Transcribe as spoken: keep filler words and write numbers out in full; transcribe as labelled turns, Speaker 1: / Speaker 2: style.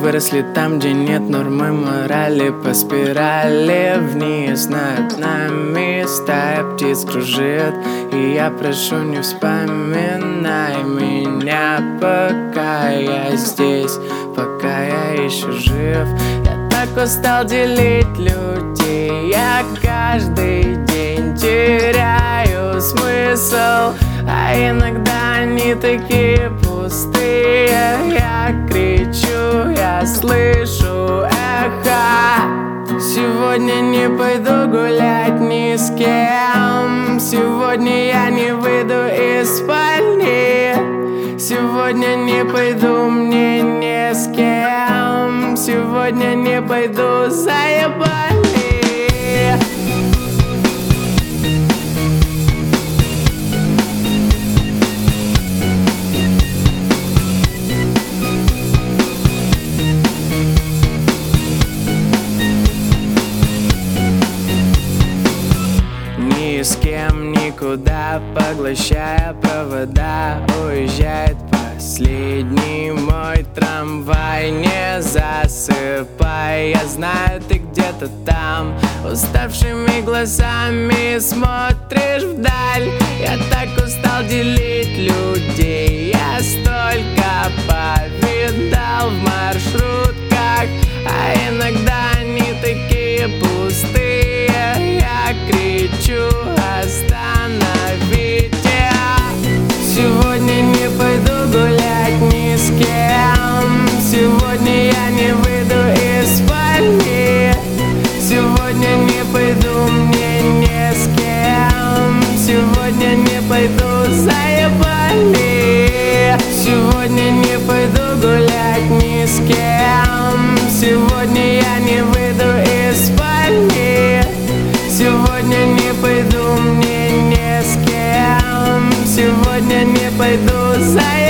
Speaker 1: выросли там, где нет нормы морали. По спирали вниз над нами стая птиц кружит. И я прошу, не вспоминай меня, пока я здесь, пока я еще жив. Я так устал делить людей, я каждый день теряю смысл, а иногда они такие пустые. Я кричу, я слышу эхо. Сегодня не пойду гулять ни с кем. Сегодня я не выйду из спальни. Сегодня не пойду мне ни с кем. Сегодня не пойду, заебали. Ни с кем, никуда, поглощая провода, уезжает последний мой трамвай. Не засыпай, я знаю, ты где-то там, уставшими глазами смотришь вдаль. Я так устал делить людей, я столько повидал в маршрутках, а иногда они такие пустые. Я кричу, остановите. Сегодня не пойду гулять ни с кем. Сегодня я не выйду из спальни. Сегодня не пойду мне ни с кем. Сегодня не пойду, заебали. Сегодня не пойду гулять ни с кем. Сегодня я не выйду из спальни. Сегодня не пойду мне ни с кем. Сегодня не пойду, заебали.